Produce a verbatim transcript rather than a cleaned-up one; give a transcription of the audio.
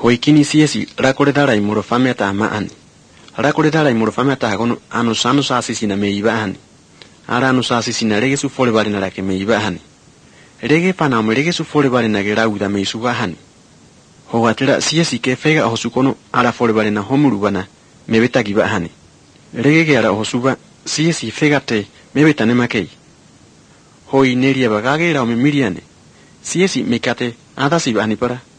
Hoikini siesi rakore dara imuro fameta amaani. Rakore dara imuro fameta hagono anu sanu sasi sina meibahani. Ara anu sasi sina rege su fole bari na rake meibahani. Rege pana me rege su fole bari na gera uda meisubahani. Hoatera siesi ke fega hosukono ara fole bari na homuru bana mebeta gibahani. Rege ge ara hosuba siesi fegate mebeta nemakei. Hoi neria bagage ra me miriane. Siesi mekate adasi bahani para.